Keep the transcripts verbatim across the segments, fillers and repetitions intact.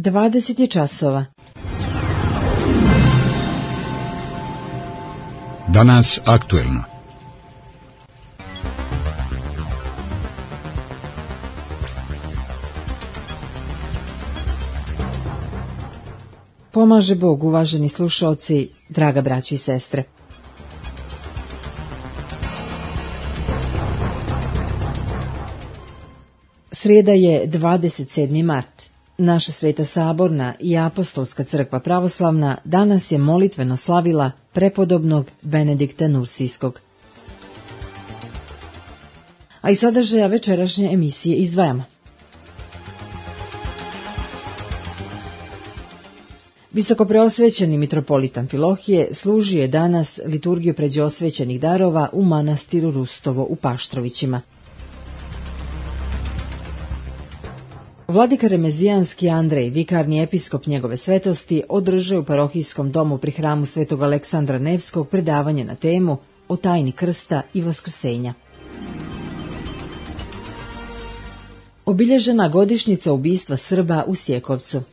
dvadeset je časova. Danas aktuelno. Pomaže Bog, uvaženi slušaoci, draga braćo i sestre. Srijeda je dvadeset sedmi mart. Naša Sveta Saborna i Apostolska crkva pravoslavna danas je molitveno slavila prepodobnog Benedikta Nursijskog. A i sadržaja večerašnje emisije izdvajamo. Visokopreosvećeni mitropolit Amfilohije služio je danas liturgiju pređeosvećenih darova u manastiru Rustovo u Paštrovićima. Vladika Remezijanski Andrej, vikarni episkop njegove svetosti, održao u parohijskom domu pri hramu Svetog Aleksandra Nevskog predavanje na temu o tajni krsta i vaskrsenja. Obilježena godišnjica ubistva Srba u Sjekovcu.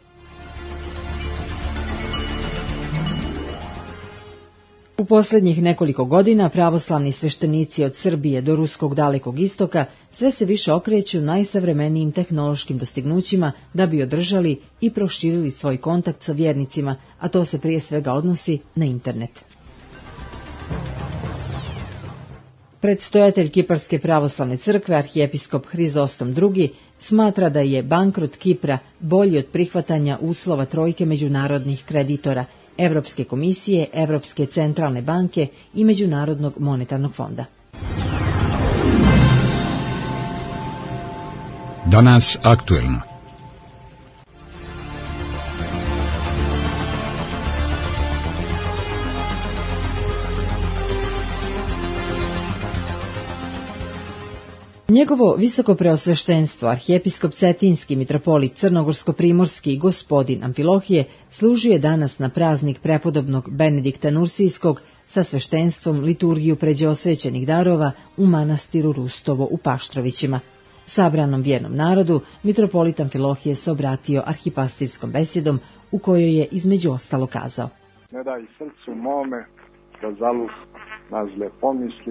U posljednjih nekoliko godina pravoslavni sveštenici od Srbije do ruskog dalekog istoka sve se više okreću najsavremenijim tehnološkim dostignućima da bi održali i proširili svoj kontakt sa vjernicima, a to se prije svega odnosi na internet. Predstojatelj Kiparske pravoslavne crkve, arhijepiskop Hrizostom drugi, smatra da je bankrot Kipra bolji od prihvatanja uslova trojke međunarodnih kreditora, Evropske komisije, Evropske centralne banke i Međunarodnog monetarnog fonda. Danas aktuelno. Njegovo visoko preosveštenstvo, arhijepiskop Cetinski, mitropolit Crnogorsko-primorski gospodin Amfilohije, služio je danas na praznik prepodobnog Benedikta Nursijskog sa sveštenstvom liturgiju pređeosvećenih darova u manastiru Rustovo u Paštrovićima. Sabranom vjernom narodu, mitropolit Amfilohije se obratio arhipastirskom besjedom u kojoj je između ostalo kazao: Ne daj srcu mome da zalup na zle pomisli,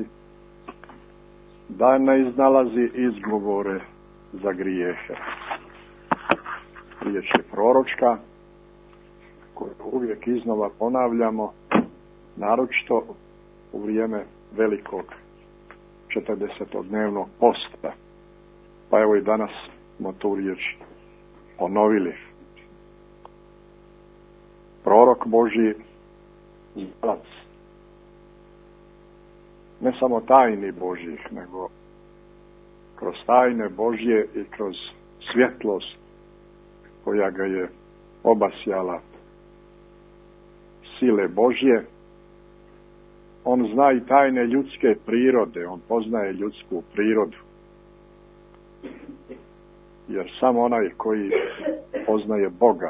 da ne iznalazi izgovore za grijehe. Riječ je proročka, koju uvijek iznova ponavljamo, naročito u vrijeme velikog četrdesetodnevnog posta. Pa evo i danas smo tu riječ ponovili. Prorok Božji, znalac ne samo tajni Božjih, nego kroz tajne Božje i kroz svjetlost koja ga je obasjala sile Božje. On zna i tajne ljudske prirode, on poznaje ljudsku prirodu. Jer samo onaj koji poznaje Boga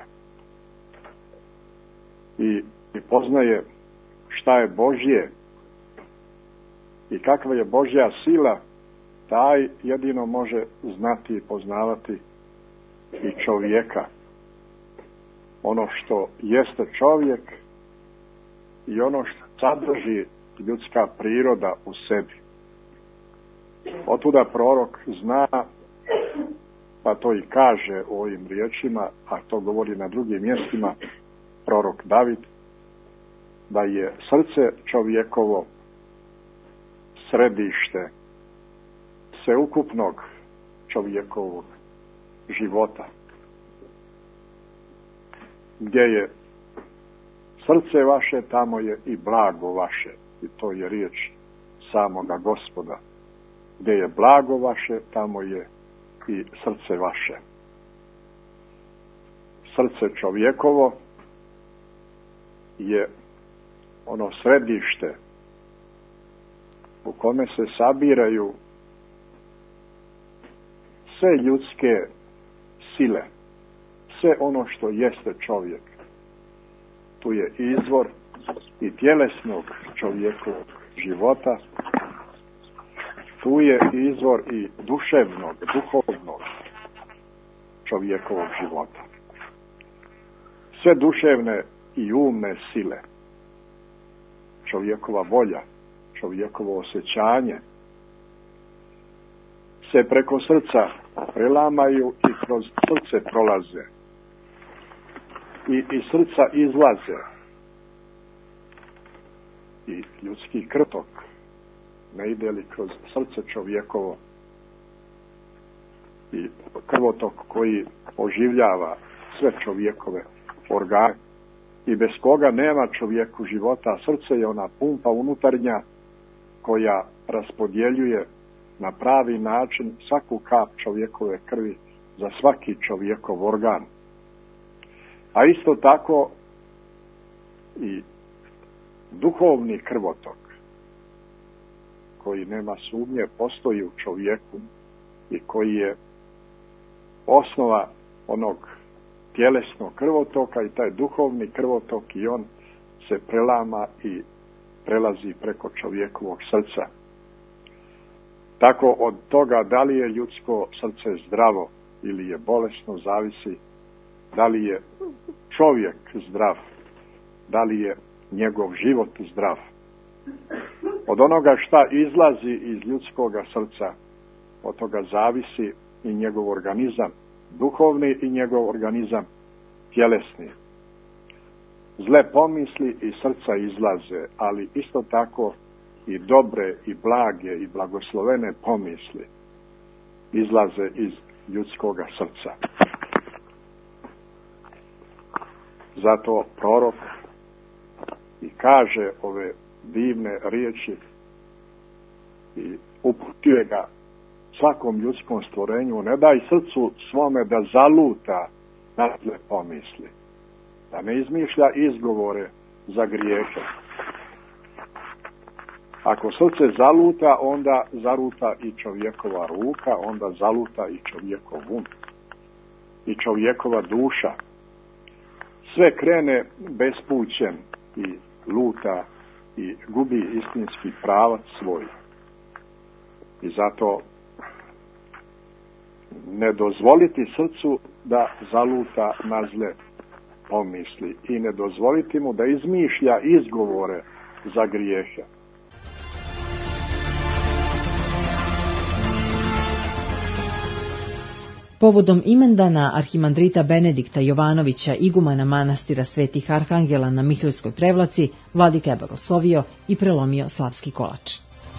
i, i poznaje šta je Božje i kakva je Božja sila, taj jedino može znati i poznavati i čovjeka. Ono što jeste čovjek i ono što sadrži ljudska priroda u sebi. Otuda prorok zna, pa to i kaže u ovim riječima, a to govori na drugim mjestima, prorok David, da je srce čovjekovo središte sveukupnog čovjekovog života. Gdje je srce vaše, tamo je i blago vaše. I to je riječ samoga Gospoda. Gdje je blago vaše, tamo je i srce vaše. Srce čovjekovo je ono središte u kome se sabiraju sve ljudske sile, sve ono što jeste čovjek. Tu je izvor i tjelesnog čovjekovog života, tu je izvor i duševnog, duhovnog čovjekovog života. sve duševne i umne sile, čovjekova volja, čovjekovo osjećanje, se preko srca prelamaju i kroz srce prolaze i iz srca izlaze i ljudski krtok ne ide li kroz srce čovjekovo i krvotok koji oživljava sve čovjekove organe i bez koga nema čovjeku života. Srce je ona pumpa unutarnja koja raspodjeljuje na pravi način svaku kap čovjekove krvi za svaki čovjekov organ. A isto tako i duhovni krvotok koji nema sumnje postoji u čovjeku i koji je osnova onog tjelesnog krvotoka i taj duhovni krvotok i on se prelama i prelazi preko čovjekovog srca. Tako od toga da li je ljudsko srce zdravo ili je bolesno zavisi da li je čovjek zdrav, da li je njegov život zdrav. Od onoga šta izlazi iz ljudskoga srca, od toga zavisi i njegov organizam duhovni i njegov organizam tjelesni. Zle pomisli iz srca izlaze, ali isto tako i dobre i blage i blagoslovene pomisli izlaze iz ljudskoga srca. Zato prorok i kaže ove divne riječi i uputuje ga svakom ljudskom stvorenju: ne daj srcu svome da zaluta na zle pomisli, da ne izmišlja izgovore za grijehe. Ako srce zaluta, onda zaluta i čovjekova ruka, onda zaluta i čovjekov um i čovjekova duša. Sve krene bespućen i luta i gubi istinski pravac svoj. I zato ne dozvoliti srcu da zaluta na zle pomisli i ne dozvoliti mu da izmišlja izgovore za grijehe. Povodom imendana arhimandrita Benedikta Jovanovića, igumana manastira Svetih Arhangela na Miheljskoj Prevlaci, vladika je blagoslovio i prelomio slavski kolač.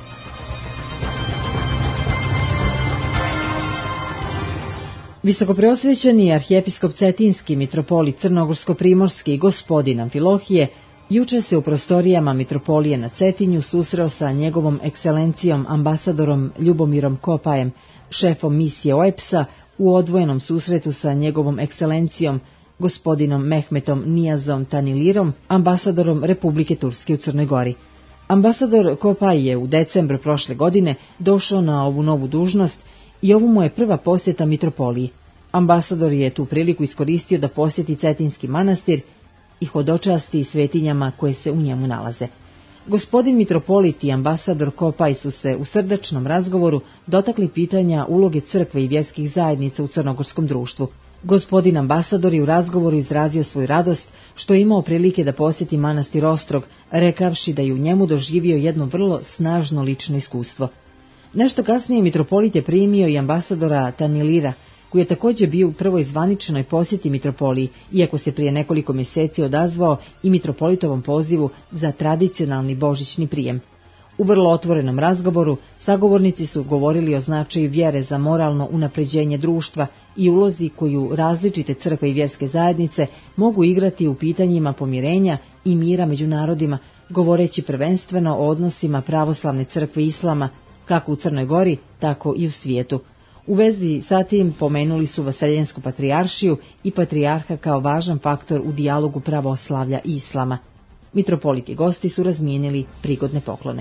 Visokopreosvećeni arhijepiskop Cetinski, mitropolit Crnogorsko-primorski gospodin Amfilohije, juče se u prostorijama mitropolije na Cetinju susreo sa njegovom ekscelencijom ambasadorom Ljubomirom Kopajem, šefom misije O E P S-a, u odvojenom susretu sa njegovom ekscelencijom gospodinom Mehmetom Nijazom Tanilirom, ambasadorom Republike Turske u Crnoj Gori. Ambasador Kopaj je u decembru prošle godine došao na ovu novu dužnost i ovo mu je prva posjeta mitropoliji. Ambasador je tu priliku iskoristio da posjeti Cetinski manastir i hodočasti svetinjama koje se u njemu nalaze. Gospodin mitropolit i ambasador Kopaj su se u srdačnom razgovoru dotakli pitanja uloge crkve i vjerskih zajednica u crnogorskom društvu. Gospodin ambasador je u razgovoru izrazio svoju radost što je imao prilike da posjeti manastir Ostrog, rekavši da je u njemu doživio jedno vrlo snažno lično iskustvo. Nešto kasnije mitropolit je primio i ambasadora Tanilira, koji je također bio u prvoj zvaničnoj posjeti mitropoliji, iako se prije nekoliko mjeseci odazvao i mitropolitovom pozivu za tradicionalni božićni prijem. U vrlo otvorenom razgovoru sagovornici su govorili o značaju vjere za moralno unapređenje društva i ulozi koju različite crkve i vjerske zajednice mogu igrati u pitanjima pomirenja i mira među narodima, govoreći prvenstveno o odnosima pravoslavne crkve i islama, kako u Crnoj Gori, tako i u svijetu. U vezi sa tim pomenuli su Vaseljensku patrijaršiju i patrijarha kao važan faktor u dijalogu pravoslavlja i islama. Mitropolit i gosti su razmijenili prigodne poklone.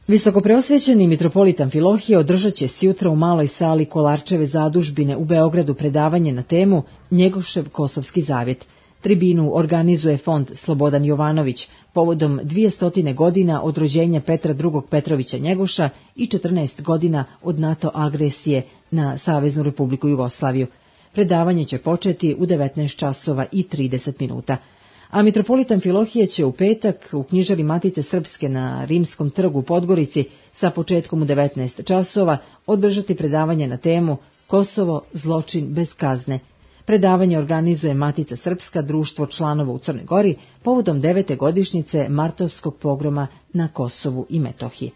Visokopreosvećeni mitropolit Amfilohije održat će sjutra u maloj sali Kolarčeve zadužbine u Beogradu predavanje na temu Njegošev Kosovski zavjet. Tribinu organizuje fond Slobodan Jovanović povodom dvjesto godina od rođenja Petra drugog Petrovića Njegoša i četrnaest godina od NATO agresije na Saveznu Republiku Jugoslaviju. Predavanje će početi u devetnaest časova i trideset minuta. A mitropolit Amfilohije će u petak u knjižari Matice Srpske na Rimskom trgu u Podgorici sa početkom u devetnaest časova održati predavanje na temu Kosovo, zločin bez kazne. Predavanje organizuje Matica Srpska, društvo članova u Crnoj Gori, povodom devete godišnjice martovskog pogroma na Kosovu i Metohiji.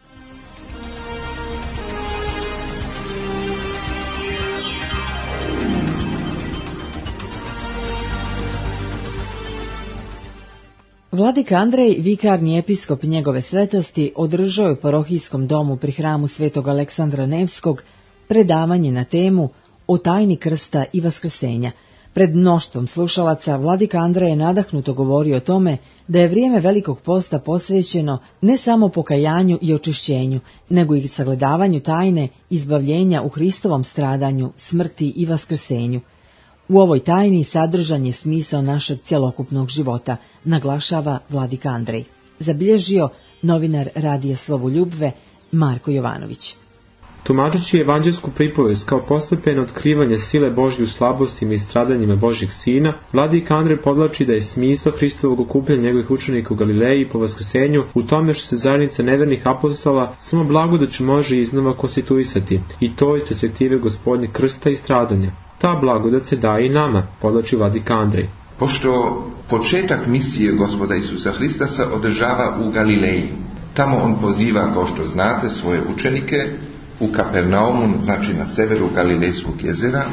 Vladika Andrej, vikarni episkop njegove svetosti, održao je u parohijskom domu pri hramu Svetog Aleksandra Nevskog predavanje na temu o tajni krsta i vaskrsenja. Pred mnoštvom slušalaca vladika Andrej je nadahnuto govorio o tome da je vrijeme Velikog posta posvećeno ne samo pokajanju i očišćenju, nego i sagledavanju tajne izbavljenja u Hristovom stradanju, smrti i vaskrsenju. U ovoj tajni sadržan je smisao našeg cjelokupnog života, naglašava vladika Andrej. Zabilježio novinar Radija Slovoljubve Marko Jovanović. Tumačeći evanđelsku pripovest kao postepeno otkrivanje sile Božje u slabostima i stradanjima Božjeg Sina, vladika Andrej podvlači da je smisao Hristovog okupljanja njegovih učenika u Galileji po vaskrsenju u tome što se zajednica nevernih apostola samo blagodaću može iznova konstituisati, i to iz perspektive Gospodnjeg krsta i stradanja. Ta blagodat se daje i nama, podvlači vladika Andrej. Pošto početak misije Gospoda Isusa Hrista se održava u Galileji, tamo on poziva, kao što znate, svoje učenike u Kapernaumu, znači na severu Galilejskog jezera,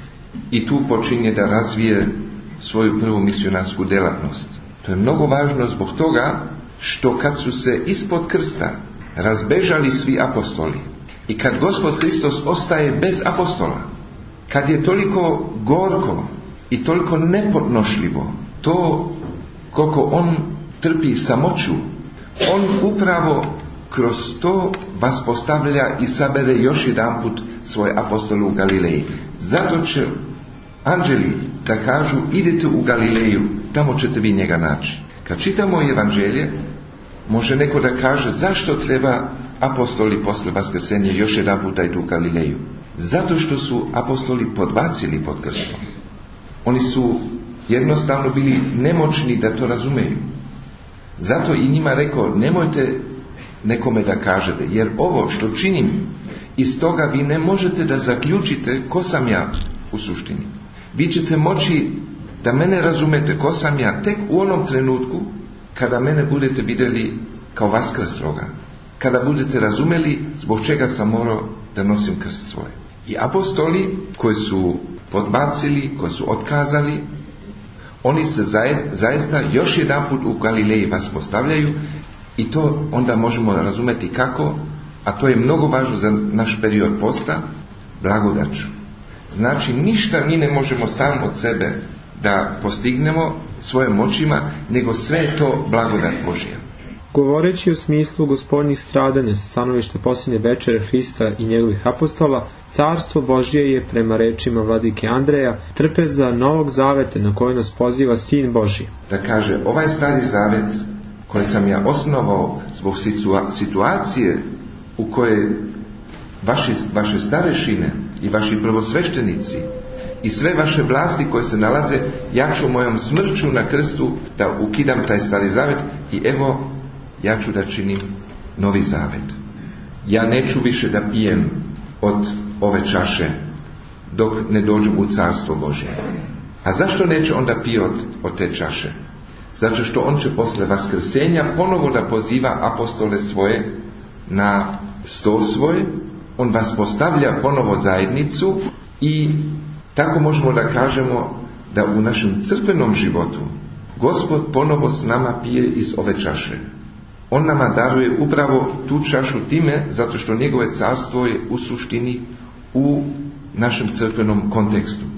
i tu počinje da razvije svoju prvu misionarsku djelatnost. To je mnogo važno zbog toga što kad su se ispod krsta razbežali svi apostoli i kad Gospod Hristos ostaje bez apostola, kad je toliko gorko i toliko nepodnošljivo to koliko on trpi samoću, on upravo kroz to vas postavlja i sabere još jedanput svoje apostole u Galileji. Zato će anđeli da kažu idete u Galileju, tamo ćete vi njega naći. Kad čitamo evanđelje, može neko da kaže zašto treba apostoli posle vaskrsenja još jedanput da idu u Galileju. Zato što su apostoli podbacili pod krstom. Oni su jednostavno bili nemoćni da to razumeju. Zato i njima rekao, nemojte nekome da kažete, jer ovo što činim, iz toga vi ne možete da zaključite ko sam ja u suštini. Vi ćete moći da mene razumete ko sam ja tek u onom trenutku kada mene budete vidjeli kao vaskrsloga. Kada budete razumeli zbog čega sam morao da nosim krst svoj. I apostoli koji su podbacili, koji su otkazali, oni se zaista još jedanput u Galileji vas postavljaju i to onda možemo razumeti kako, a to je mnogo važno za naš period posta, blagodaću. Znači ništa mi ne možemo sam od sebe da postignemo svojim moćima, nego sve je to blagodat Božja. Govoreći u smislu gospodnjih stradanja sa stanovišta posljednje večere Hrista i njegovih apostola, carstvo Božje je, prema rečima vladike Andreja, trpeza novog zaveta na koji nas poziva Sin Božji. Da kaže, ovaj stari zavet koji sam ja osnovao zbog situa- situacije u kojoj vaši, vaše starešine i vaši prvosveštenici i sve vaše vlasti koje se nalaze, ja ću mojom smrću na krstu da ukidam taj stari zavet i evo ja ću da činim novi zavet. Ja neću više da pijem od ove čaše dok ne dođem u carstvo Božje. A zašto neće onda pije od, od te čaše? Zato što on će posle vaskrsenja ponovo da poziva apostole svoje na sto svoj, on vas postavlja ponovo zajednicu i tako možemo da kažemo da u našem crkvenom životu Gospod ponovo s nama pije iz ove čaše. On nama daruje upravo tu čašu time, zato što njegove carstvo je u suštini u našem crkvenom kontekstu.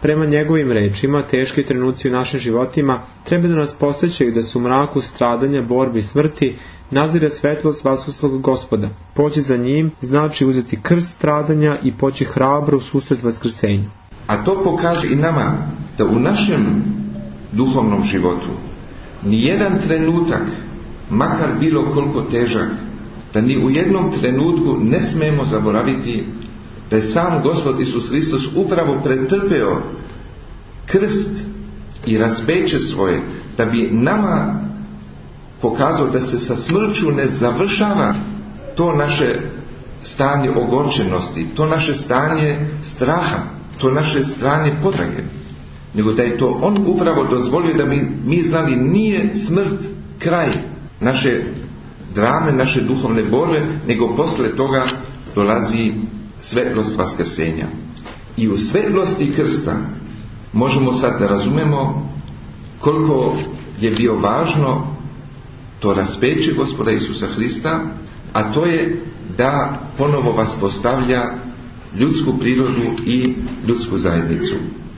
Prema njegovim rečima, teški trenuci u našim životima treba da nas podsjećaju da su u mraku stradanja, borbi i smrti nazire svetlost vaskrslog Gospoda. Poći za njim znači uzeti krst stradanja i poći hrabro u susret vaskrsenju. A to pokaže i nama da u našem duhovnom životu nijedan trenutak, makar bilo koliko težak, da ni u jednom trenutku ne smemo zaboraviti da je sam Gospod Isus Hristos upravo pretrpeo krst i raspeće svoje, da bi nama pokazao da se sa smrću ne završava to naše stanje ogorčenosti, to naše stanje straha, to naše stanje potrage, nego da je to on upravo dozvolio da mi, mi znali nije smrt kraj naše drame, naše duhovne borbe, nego posle toga dolazi svetlost vaskrsenja. I u svetlosti krsta možemo sad da razumemo koliko je bio važno to raspeće Gospoda Isusa Hrista, a to je da ponovo vas postavlja ljudsku prirodu i ljudsku zajednicu.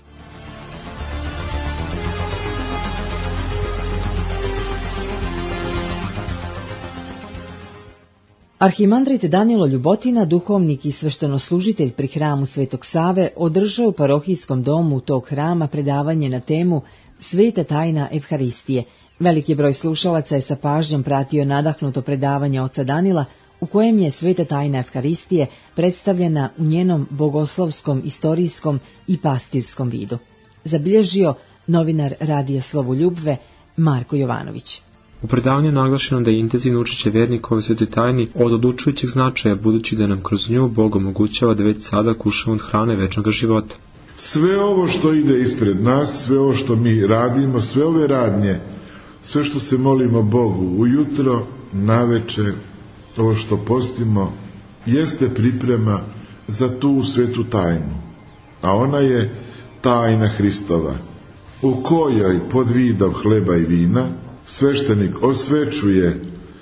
Arhimandrit Danilo Ljubotina, duhovnik i sveštenoslužitelj pri hramu Svetog Save, održao u parohijskom domu tog hrama predavanje na temu Sveta tajna Evharistije. Veliki broj slušalaca je sa pažnjom pratio nadahnuto predavanje oca Danila, u kojem je Sveta tajna Evharistije predstavljena u njenom bogoslovskom, istorijskom i pastirskom vidu. Zabilježio novinar Radija Slovoljubve Marko Jovanović. U predavanju je naglašeno da je intenzivno učešće vernika u svetoj tajni od odlučujućeg značaja, budući da nam kroz nju Bog omogućava da već sada kušamo od hrane večnog života. Sve ovo što ide ispred nas, sve ovo što mi radimo, sve ove radnje, sve što se molimo Bogu ujutro, naveče, ovo što postimo, jeste priprema za tu svetu tajnu. A ona je tajna Hristova, u kojoj pod vidom hleba i vina sveštenik osvečuje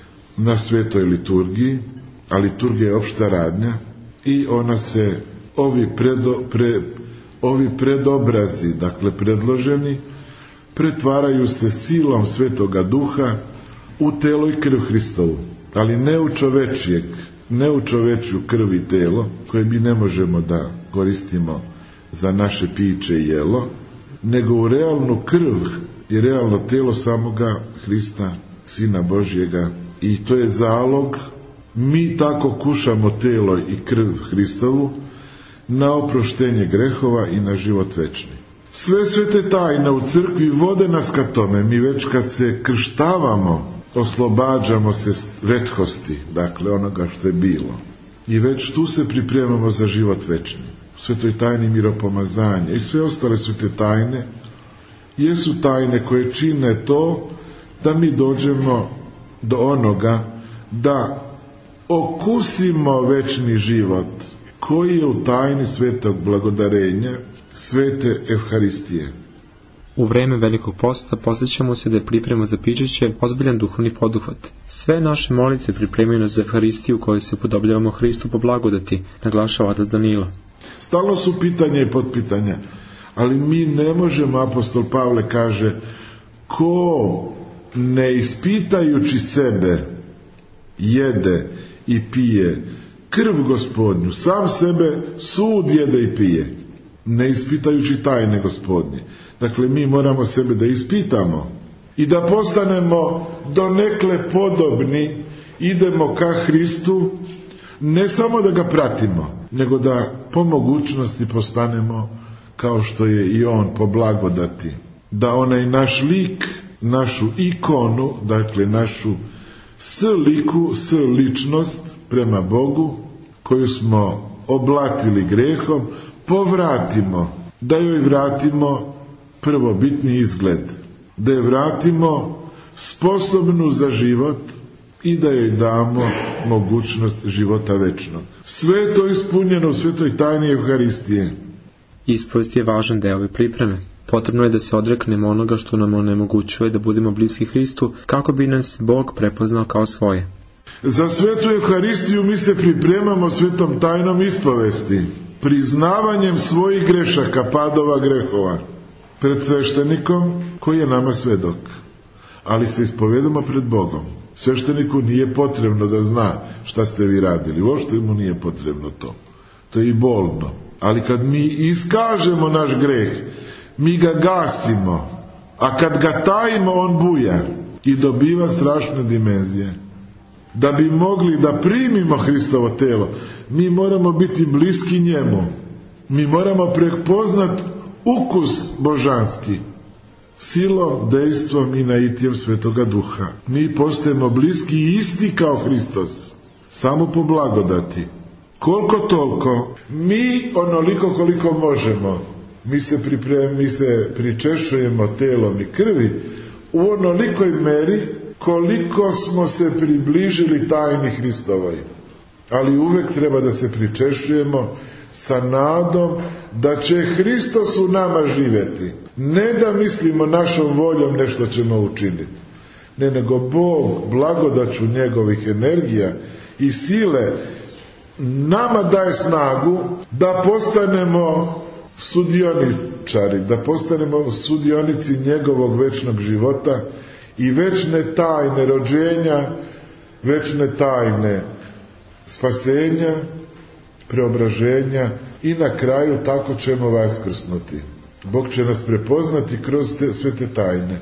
na svetoj liturgiji, a liturgija je opšta radnja, i ona se, ovi, predo, pre, ovi predobrazi, dakle predloženi, pretvaraju se silom Svetoga Duha u telo i krv Hristovu, ali ne u čovečijeg, ne u čovečju krv i telo, koje mi ne možemo da koristimo za naše piće i jelo, nego u realnu krv i realno telo samoga Hrista, Sina Božjega, i to je zalog. Mi tako kušamo telo i krv Hristovu na oproštenje grehova i na život večni. Sve svete tajne u crkvi vode nas ka tome. Mi već kad se krštavamo, oslobađamo se vethosti, dakle onoga što je bilo, i već tu se pripremamo za život večni. U svetoj tajni miropomazanja i sve ostale svete tajne jesu tajne koje čine to da mi dođemo do onoga da okusimo večni život koji je u tajni svetog blagodarenja, svete Evharistije. U vreme Velikog posta posjećamo se da je priprema za pićiće ozbiljan duhovni poduhvat. Sve naše molitve pripremaju nas za Evharistiju kojoj se upodobljavamo Hristu po blagodati, naglašava otac Danilo. Stalno su pitanja i potpitanja, ali mi ne možemo, apostol Pavle kaže, ko ne ispitajući sebe jede i pije krv Gospodnju, sam sebe sud jede i pije, ne ispitajući tajne Gospodnje. Dakle, mi moramo sebe da ispitamo i da postanemo donekle podobni, idemo ka Hristu, ne samo da ga pratimo, nego da po mogućnosti postanemo kao što je i on po blagodati, da onaj naš lik, našu ikonu, dakle našu s liku, s ličnost prema Bogu, koju smo oblatili grehom, povratimo, da joj vratimo prvobitni izgled, da je vratimo sposobnu za život i da joj damo mogućnost života večnog. Sve je to ispunjeno u svetoj tajni Evharistije. Ispovest je važan deo ove pripreme. Potrebno je da se odreknemo onoga što nam onemogućuje da budemo bliski Hristu, kako bi nas Bog prepoznao kao svoje. Za svetu Evharistiju mi se pripremamo svetom tajnom ispovesti. priznavanjem svojih grešaka, padova, grehova, pred sveštenikom koji je nama svedok. Ali se ispovedamo pred Bogom. Svešteniku nije potrebno da zna šta ste vi radili. Uopšte mu nije potrebno to. To je i bolno. Ali kad mi iskažemo naš greh, mi ga gasimo. A kad ga tajimo, on buja i dobiva strašne dimenzije. Da bi mogli da primimo Hristovo telo, mi moramo biti bliski njemu. Mi moramo prepoznat ukus božanski. Silom, dejstvom i naitjem Svetoga Duha. Mi postajemo bliski i isti kao Hristos. Samo po blagodati. Koliko toliko, mi onoliko koliko možemo. Mi se, priprem, mi se pričešćujemo telom i krvi u onolikoj meri koliko smo se približili tajni Hristovoj. Ali uvek treba da se pričešćujemo sa nadom da će Hristos u nama živjeti. Ne da mislimo našom voljom nešto ćemo učiniti. Ne, nego Bog blagodaću njegovih energija i sile nama daje snagu da postanemo sudioničari, da postanemo sudionici njegovog večnog života i večne tajne rođenja, večne tajne spasenja, preobraženja i na kraju tako ćemo vaskrsnuti. Bog će nas prepoznati kroz te, sve te tajne.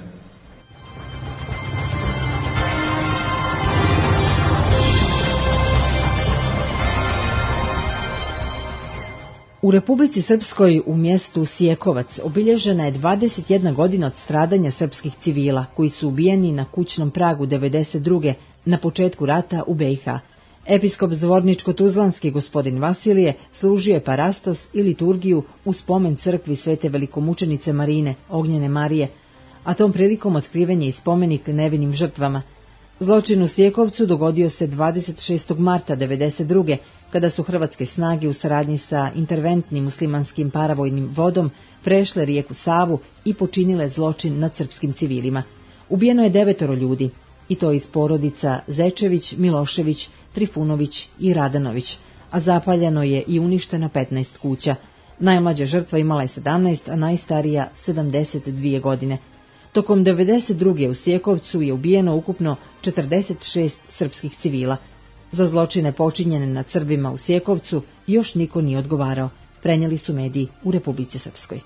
U Republici Srpskoj u mjestu Sjekovac obilježena je dvadeset jedna godina od stradanja srpskih civila koji su ubijeni na kućnom pragu devedeset druge na početku rata u be i ha. Episkop Zvorničko-Tuzlanski gospodin Vasilije služio je parastos i liturgiju u spomen crkvi Svete velikomučenice Marine, Ognjene Marije, a tom prilikom otkriven je i spomenik nevinim žrtvama. Zločin u Sjekovcu dogodio se dvadeset šestog marta devedeset druge kada su hrvatske snage u saradnji sa interventnim muslimanskim paravojnim vodom prešle rijeku Savu i počinile zločin nad srpskim civilima. Ubijeno je devetoro ljudi, i to iz porodica Zečević, Milošević, Trifunović i Radanović, a zapaljeno je i uništena petnaest kuća. Najmlađa žrtva imala je sedamnaest, a najstarija sedamdeset dvije godine. Tokom devedeset druge u Sjekovcu je ubijeno ukupno četrdeset šest srpskih civila. Za zločine počinjene nad Srbima u Sjekovcu još niko nije odgovarao, prenijeli su mediji u Republici Srpskoj.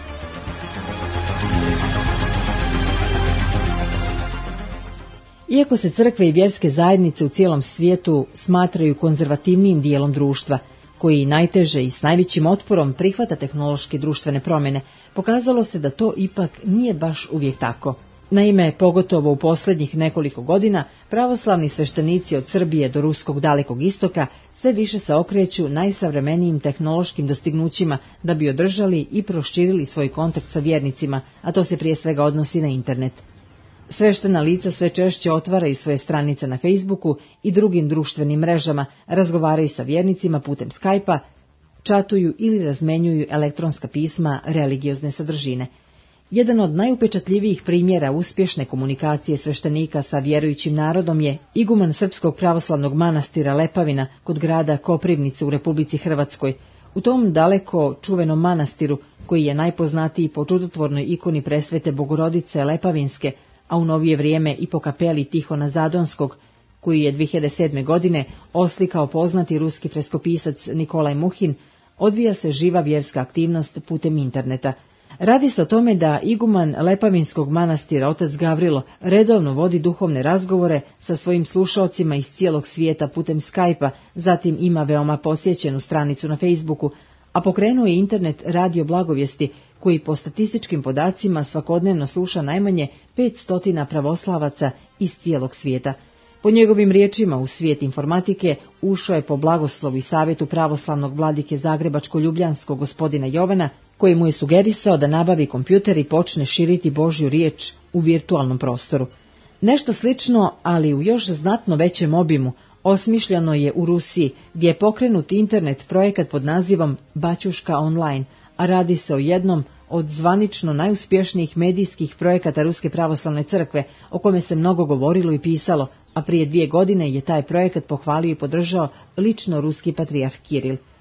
Iako se crkve i vjerske zajednice u cijelom svijetu smatraju konzervativnijim dijelom društva, koji najteže i s najvećim otporom prihvata tehnološke društvene promjene, pokazalo se da to ipak nije baš uvijek tako. Naime, pogotovo u posljednjih nekoliko godina, pravoslavni sveštenici od Srbije do ruskog dalekog istoka sve više se okreću najsavremenijim tehnološkim dostignućima da bi održali i proširili svoj kontakt sa vjernicima, a to se prije svega odnosi na internet. Sveštena lica sve češće otvaraju svoje stranice na Facebooku i drugim društvenim mrežama, razgovaraju sa vjernicima putem Skype-a, čatuju ili razmenjuju elektronska pisma religiozne sadržine. Jedan od najupečatljivijih primjera uspješne komunikacije sveštenika sa vjerujućim narodom je iguman Srpskog pravoslavnog manastira Lepavina kod grada Koprivnice u Republici Hrvatskoj. U tom daleko čuvenom manastiru, koji je najpoznatiji po čudotvornoj ikoni presvete Bogorodice Lepavinske, a u novije vrijeme i po kapeli Tihona Zadonskog, koji je dvije hiljade sedme. godine oslikao poznati ruski freskopisac Nikolaj Muhin, odvija se živa vjerska aktivnost putem interneta. Radi se o tome da iguman Lepavinskog manastira otac Gavrilo redovno vodi duhovne razgovore sa svojim slušaocima iz cijelog svijeta putem Skype-a, zatim ima veoma posjećenu stranicu na Facebooku, a pokrenuo je internet radio blagovijesti, koji po statističkim podacima svakodnevno sluša najmanje petsto pravoslavaca iz cijelog svijeta. Po njegovim riječima u svijet informatike ušao je po blagoslovu i savjetu pravoslavnog vladike Zagrebačko-Ljubljanskog gospodina Jovana, koji mu je sugerisao da nabavi kompjuter i počne širiti Božju riječ u virtualnom prostoru. Nešto slično, ali u još znatno većem obimu, osmišljeno je u Rusiji, gdje je pokrenut internet projekat pod nazivom Baćuška online, a radi se o jednom od zvanično najuspješnijih medijskih projekata Ruske pravoslavne crkve, o kome se mnogo govorilo i pisalo, a prije dvije godine je taj projekat pohvalio i podržao lično ruski patrijarh Kiril.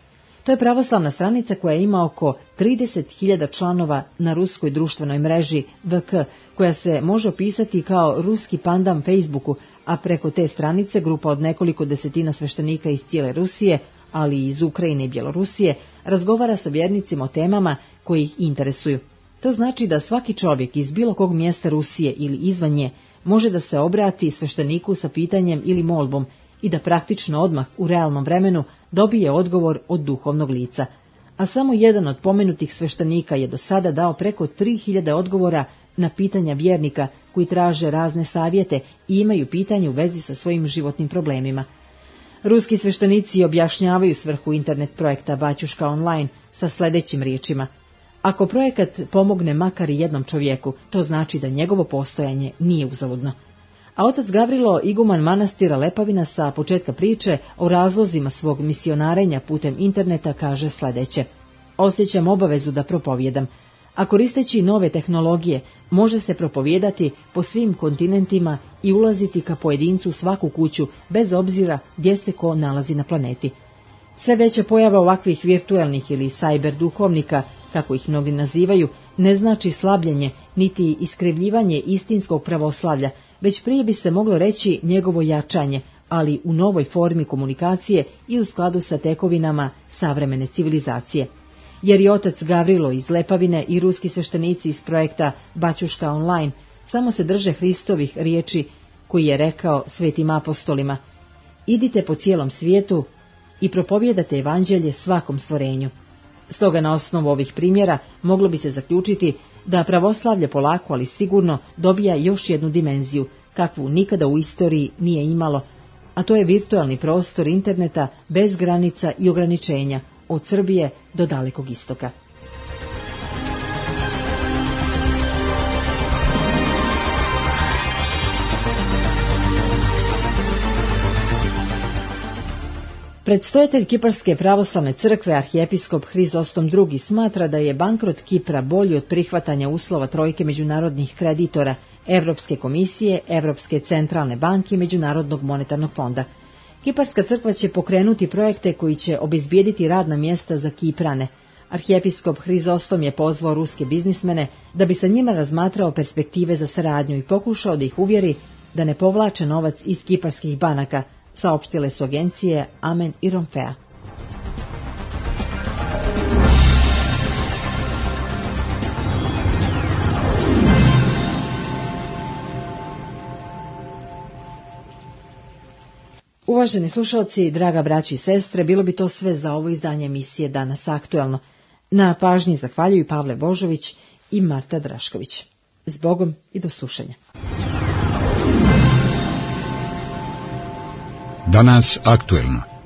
To je pravoslavna stranica koja ima oko trideset hiljada članova na ruskoj društvenoj mreži V K, koja se može opisati kao ruski pandam Facebooku, a preko te stranice grupa od nekoliko desetina sveštenika iz cijele Rusije, ali i iz Ukrajine i Bjelorusije, razgovara sa vjernicima o temama koji ih interesuju. To znači da svaki čovjek iz bilo kog mjesta Rusije ili izvan nje može da se obrati svešteniku sa pitanjem ili molbom i da praktično odmah u realnom vremenu dobije odgovor od duhovnog lica. A samo jedan od pomenutih sveštenika je do sada dao preko tri hiljade odgovora na pitanja vjernika koji traže razne savjete i imaju pitanje u vezi sa svojim životnim problemima. Ruski sveštenici objašnjavaju svrhu internet projekta Baćuška online sa sljedećim riječima: ako projekat pomogne makar i jednom čovjeku, to znači da njegovo postojanje nije uzaludno. A otac Gavrilo, iguman manastira Lepavina, sa početka priče o razlozima svog misionarenja putem interneta kaže sljedeće: osjećam obavezu da propovijedam, a koristeći nove tehnologije može se propovijedati po svim kontinentima i ulaziti ka pojedincu u svaku kuću, bez obzira gdje se ko nalazi na planeti. Sve veća pojava ovakvih virtualnih ili cyber duhovnika, kako ih mnogi nazivaju, ne znači slabljenje niti iskrivljivanje istinskog pravoslavlja, već prije bi se moglo reći njegovo jačanje, ali u novoj formi komunikacije i u skladu sa tekovinama savremene civilizacije. Jer i otac Gavrilo iz Lepavine i ruski sveštenici iz projekta Baćuška online samo se drže Hristovih riječi koji je rekao svetim apostolima: idite po cijelom svijetu i propovijedate evanđelje svakom stvorenju. Stoga na osnovu ovih primjera moglo bi se zaključiti da pravoslavlje polako, ali sigurno dobija još jednu dimenziju, kakvu nikada u istoriji nije imalo, a to je virtualni prostor interneta bez granica i ograničenja, od Srbije do Dalekog istoka. Predstojatelj Kiparske pravoslavne crkve, arhijepiskop Hrizostom drugi, smatra da je bankrot Kipra bolji od prihvatanja uslova trojke međunarodnih kreditora, Evropske komisije, Evropske centralne banke i Međunarodnog monetarnog fonda. Kiparska crkva će pokrenuti projekte koji će obezbijediti radna mjesta za Kiprane. Arhijepiskop Hrizostom je pozvao ruske biznismene da bi sa njima razmatrao perspektive za saradnju i pokušao da ih uvjeri da ne povlače novac iz kiparskih banaka, saopštile su agencije Amen i Romfea. Uvaženi slušalci, draga braći i sestre, bilo bi to sve za ovo izdanje emisije Danas aktuelno. Na pažnji zahvaljuju Pavle Božović i Marta Drašković. S Bogom i do slušanja. Danas aktuelno.